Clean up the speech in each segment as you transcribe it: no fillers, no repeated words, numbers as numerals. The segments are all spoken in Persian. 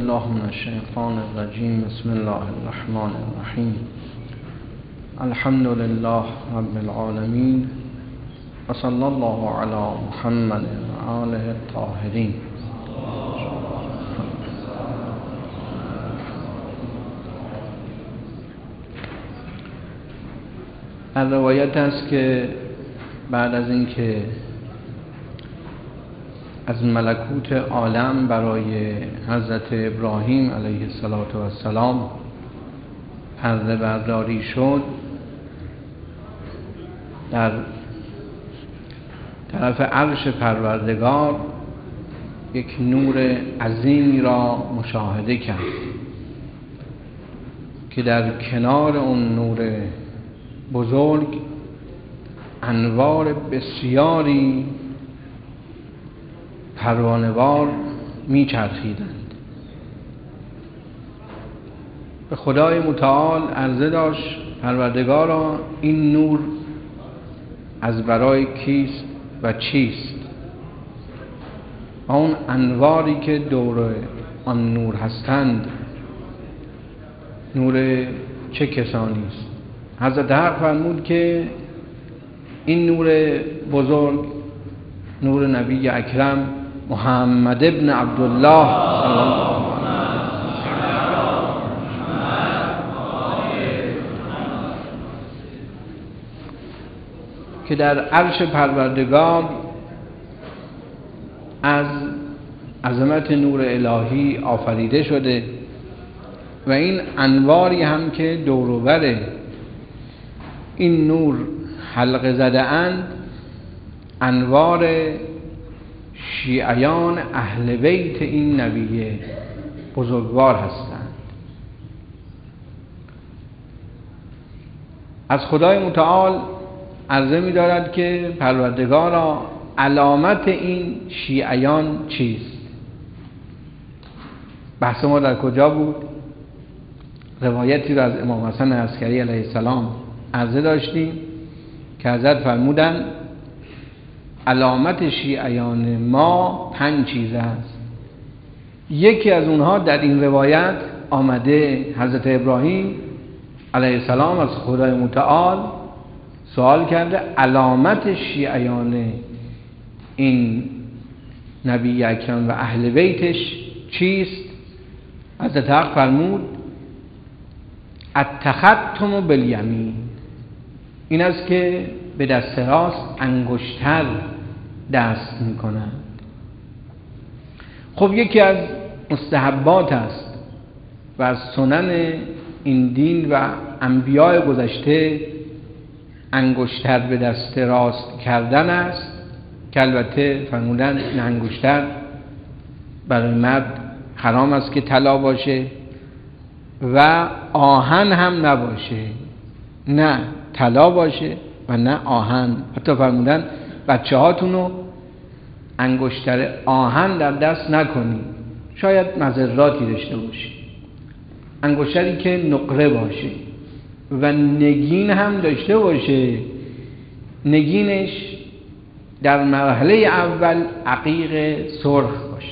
بالله من الشیطان الرجیم. بسم الله الرحمن الرحیم. الحمد لله رب العالمین و صلی الله علی محمد و آله الطاهرین. از روایت است که بعد از اینکه از ملکوت عالم برای حضرت ابراهیم علیه السلام پرده برداری شد، در طرف عرش پروردگار یک نور عظیمی را مشاهده کرد که در کنار اون نور بزرگ انوار بسیاری پروانه‌وار میچرخیدند. به خدای متعال عرضه داشت پروردگارا این نور از برای کیست و چیست؟ اون انواری که دور آن نور هستند نور چه کسانی است؟ حضرت حق فرمود که این نور بزرگ نور نبی اکرم محمد ابن عبدالله صلی الله علیه که در عرش پروردگار از عظمت نور الهی آفریده شده و این انواری هم که دور و بر این نور حلقه زده اند انوار شیعیان اهل بیت این نبی بزرگوار هستند. از خدای متعال عرضه می دارد که پروردگارا علامت این شیعیان چیست؟ بحث ما در کجا بود؟ روایتی را از امام حسن عسکری علیه السلام عرضه داشتیم که حضرت فرمودند علامت شیعیان ما 5 چیز است. یکی از اونها در این روایت آمده. حضرت ابراهیم علیه السلام از خدای متعال سوال کرده علامت شیعیان این نبی اکرم و اهل بیتش چیست؟ حضرت حق فرمود التختم بالیمین، این است که به دست راست انگشتر دست میکنند. خب یکی از مستحبات است و از سنن این دین و انبیاء گذشته انگشتر به دست راست کردن است که البته فرمودن این انگشتر برای مرد حرام است که طلا باشه و آهن هم نباشه، نه طلا باشه و نه آهن. حتی فرمودن بچه هاتونو انگشتر آهن در دست نکنید، شاید مضراتی داشته باشه. انگشتری که نقره باشه و نگین هم داشته باشه، نگینش در مرحله اول عقیق سرخ باشه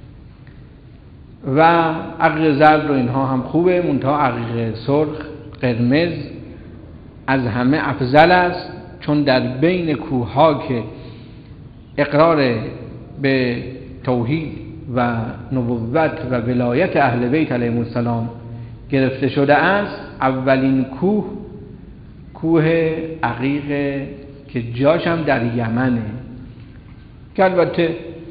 و عقیق زرد و اینها هم خوبه، منتها عقیق سرخ قرمز از همه افضل است، چون در بین کوه‌ها که اقرار به توحید و نبوت و ولایت اهل بیت علیهم السلام گرفته شده است، اولین کوه عقیق که جاش هم در یمنه که البته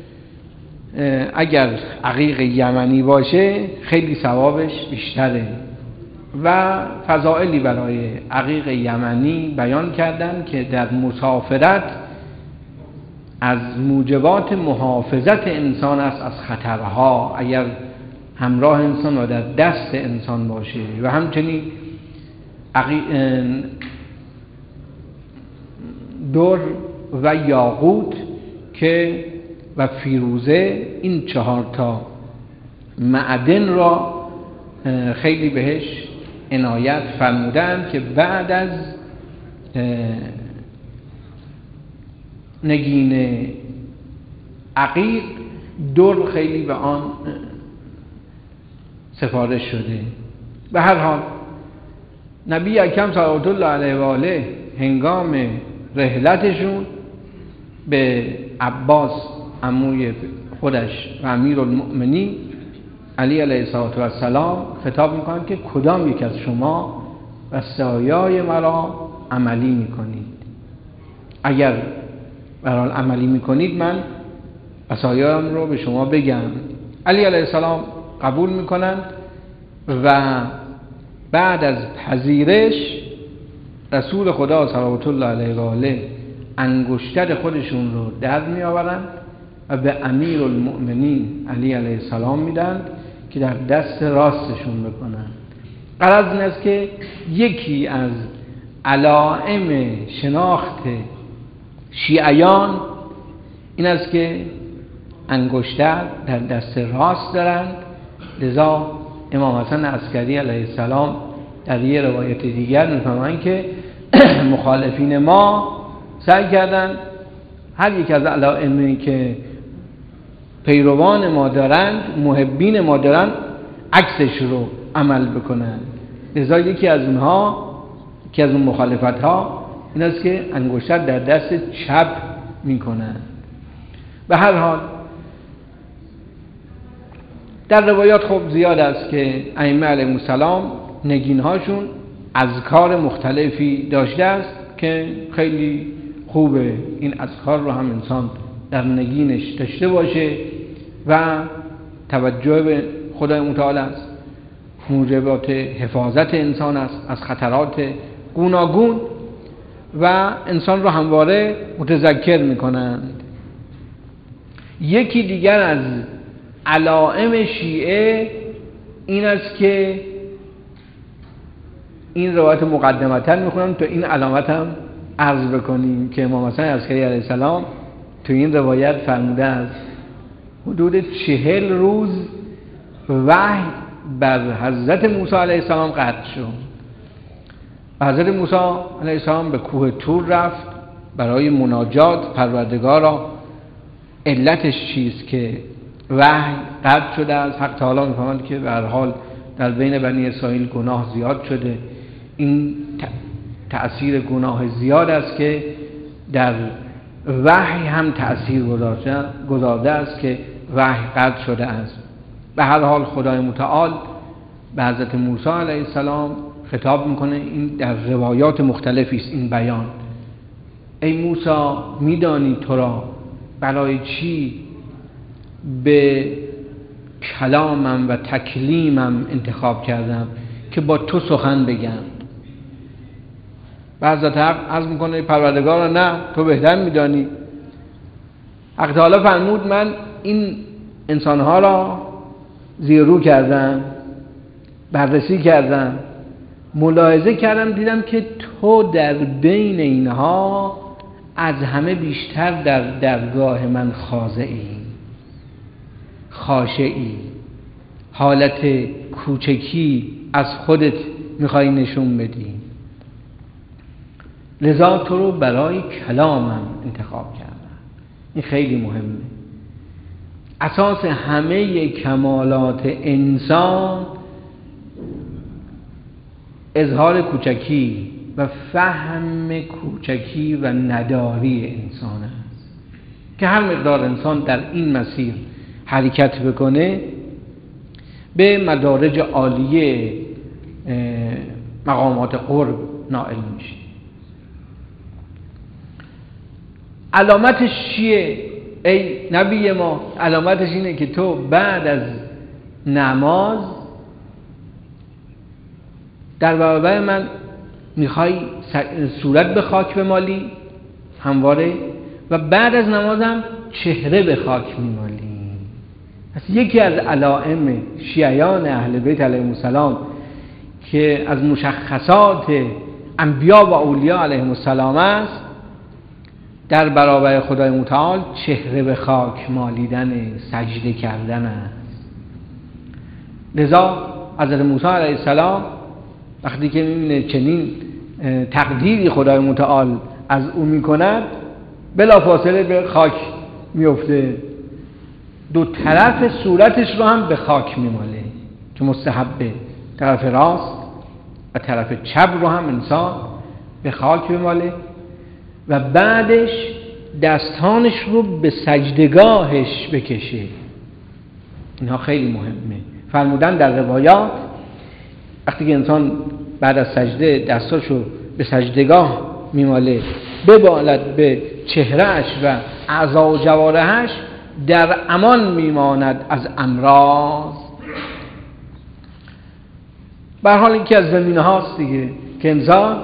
اگر عقیق یمنی باشه خیلی ثوابش بیشتره و فضائلی برای عقیق یمنی بیان کردن که در مسافرت از موجبات محافظت انسان است از خطرها اگر همراه انسان و در دست انسان باشه، و همچنین در و یاقوت که و فیروزه، این 4 معدن را خیلی بهش عنایت فرمودند که بعد از نگین عقیق در خیلی به آن سفارش شده. به هر حال نبی اکرم صلوات الله علیه و آله هنگام رحلتشون به عباس عموی خودش و امیرالمؤمنین علی علیه السلام خطاب میکنن که کدام یک از شما وصایای مرا عملی میکنید؟ اگر برحال عملی میکنید من وصایایم رو به شما بگم. علی علیه السلام قبول میکنند و بعد از پذیرش رسول خدا صلوات الله علیه و آله انگشتر خودشون رو در می آورند و به امیرالمؤمنین علی علیه السلام میدن که در دست راستشون بکنن. غرض این است که یکی از علائم شناخت شیعیان این است که انگشتر در دست راست دارند. لذا امام حسن عسکری علیه السلام در یه روایت دیگر می‌فرمایند که مخالفین ما سعی کردند هر یک از علائمی که پیروان ما دارند، محبین ما دارند، عکسش رو عمل بکنند. لذا یکی از اونها، یکی از اون مخالفت‌ها این است که انگشتر در دست چپ می‌کنند. به هر حال در روایات خب زیاد است که ائمه علیهم السلام نگین‌هاشون اذکار مختلفی داشته است که خیلی خوبه این اذکار رو هم انسان در نگینش داشته باشه و توجه به خدای متعال است. موجبات حفاظت انسان است از خطرات گوناگون و انسان رو همواره متذکر می‌کنند. یکی دیگر از علائم شیعه این است که این روایت مقدمتاً میخونم تا این علامت هم عرض بکنیم که امام حسن عسکری علیه السلام تو این روایت فرموده است حدود 40 روز وحی بر حضرت موسی علیه السلام قطع شد. حضرت موسی علیه السلام به کوه طور رفت برای مناجات پروردگارا. علتش چیست که وحی قطع شده است؟ حق تعالی می‌فرماید که به هر حال در بین بنی اسرائیل گناه زیاد شده. این تأثیر گناه زیاد است که در وحی هم تأثیر گذارده است که وحی قطع شده است. به هر حال خدای متعال به حضرت موسی علیه السلام خطاب میکنه. این در روایات مختلفی است این بیان. ای موسی میدانی تو را برای چی به کلامم و تکلیمم انتخاب کردم که با تو سخن بگم؟ و حضرت حق عرض میکنه پروردگارا نه تو بهتر میدانی. حق تعالی فرمود من این انسانها را زیر رو کردم، بررسی کردم، ملاحظه کردم، دیدم که تو در بین اینها از همه بیشتر در درگاه من خاضعی، خاشعی، حالت کوچکی از خودت میخوای نشون بدی. لذا تو رو برای کلامم انتخاب کردم. این خیلی مهمه. اساس همه کمالات انسان اظهار کوچکی و فهم کوچکی و نداری انسان است که هر مقدار انسان در این مسیر حرکت بکنه به مدارج عالیه مقامات قرب نائل میشه. علامتش چیه ای نبی ما؟ علامتش اینه که تو بعد از نماز در برابر من میخوای صورت به خاک بمالی همواره و بعد از نمازم چهره به خاک میمالی. پس یکی از علائم شیعیان اهل بیت علیهم السلام که از مشخصات انبیا و اولیا علیهم السلام است در برابر خدای متعال چهره به خاک مالیدن، سجده کردن است. لذا حضرت موسی علیه السلام وقتی که می‌بینه چنین تقدیری خدای متعال از او می‌کند بلافاصله به خاک میفته، دو طرف صورتش رو هم به خاک میماله. که مستحبه طرف راست و طرف چپ رو هم انسان به خاک بماله و بعدش دستانش رو به سجدگاهش بکشه. اینها خیلی مهمه. فرمودن در روایات وقتی که انسان بعد از سجده دستاشو به سجدگاه میماله ببالد به چهرهش و اعضا و جوارحش در امان میماند از امراض. به هر حال این که از زمینه هاست دیگه که انسان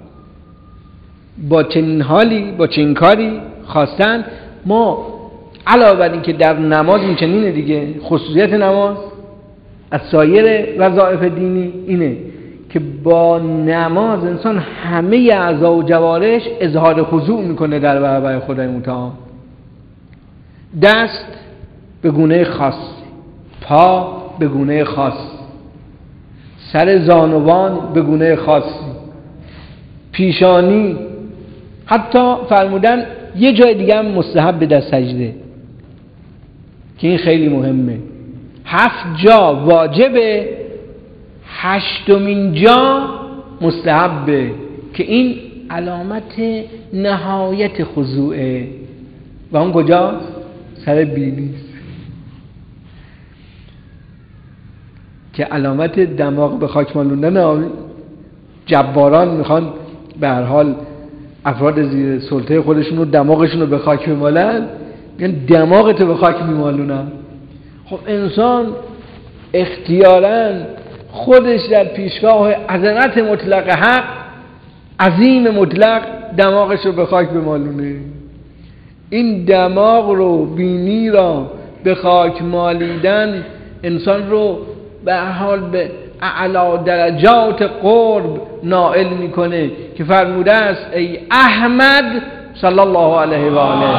با چنین حالی با چنین کاری خواستن. ما علاوه بر این که در نماز این چنینه دیگه، خصوصیت نماز از سایر وظایف دینی اینه که با نماز انسان همه اعضا و جوارحش اظهار خضوع میکنه در برابر خدای متعال. دست به گونه خاص، پا به گونه خاص، سر زانوان به گونه خاصی، پیشانی، حتی فرمودن یه جای دیگه هم مستحب در سجده که این خیلی مهمه. 7 جا واجبه، 8مین جا مستحبه که این علامت نهایت خضوعه و اون کجاست؟ سر بینیست که علامت دماغ به خاک مالوندن. جباران میخوان به هر حال افراد زیر سلطه خودشون رو دماغشون رو به خاک بمالن، میگن دماغتو به خاک میمالونن. خب انسان اختیاراً خودش در پیشگاه عظمت مطلق حق عظیم مطلق دماغش رو به خاک بمالونه. این دماغ رو، بینی را به خاک مالیدن انسان رو به هر حال به اعلی درجات قرب نائل میکنه که فرموده است ای احمد صلی الله علیه و آله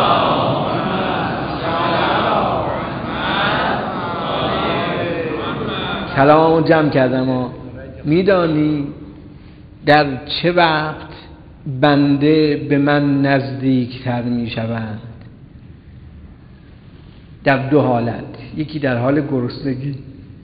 سلام جمع کردم. میدانی در چه وقت بنده به من نزدیکتر میشوند؟ در 2 حالت. یکی در حال گرسنگی،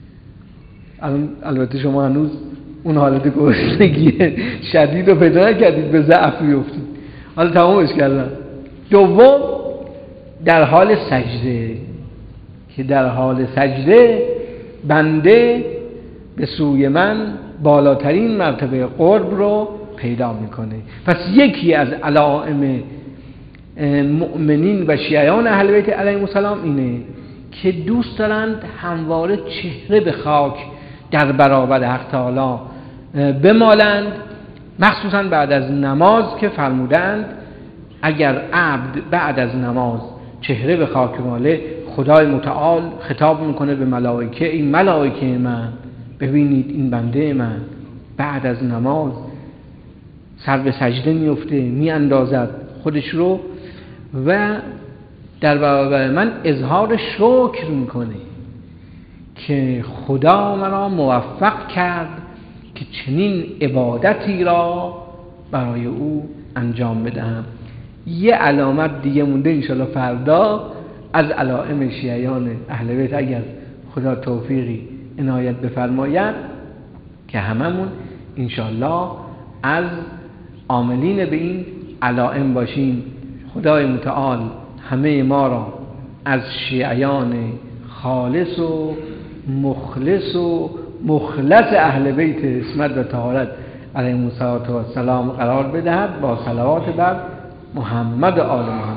البته شما هنوز اون حالت گرسنگی شدید رو پیدا نکردید، به ضعف میافتید، حالا تمامش کردم. دوم در حال سجده که در حال سجده بنده به سوی من بالاترین مرتبه قرب رو پیدا میکنه. پس یکی از علائم مؤمنین و شیعیان اهل بیت علیهم السلام اینه که دوست دارند همواره چهره به خاک در برابر حق تعالی بمالند، مخصوصا بعد از نماز که فرمودند اگر عبد بعد از نماز چهره به خاک ماله خدای متعال خطاب میکنه به ملائکه این ملائکه من ببینید این بنده من بعد از نماز سر به سجده میفته، میاندازد خودش رو و در برابر من اظهار شکر میکنه که خدا مرا موفق کرد که چنین عبادتی را برای او انجام بدهم. یه علامت دیگه مونده انشاءالله فردا از علائم شیعیان اهل بیت اگر خدا توفیقی عنایت بفرماید که هممون انشاءالله از عاملین به این علائم باشیم. خدای متعال همه ما را از شیعیان خالص و مخلص و مخلص اهل بیت عصمت و طهارت علیهم السلام قرار بدهد با صلوات بر محمد و آل محمد.